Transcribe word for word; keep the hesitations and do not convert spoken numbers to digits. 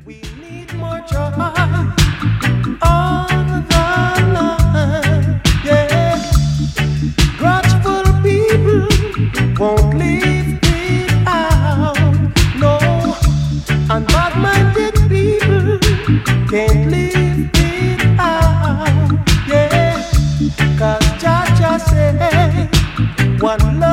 We need more joy on the line. Yeah, grudgeful people won't leave it out. No, and bad-minded people can't leave it out. Yeah, 'cause Jah Jah say one love.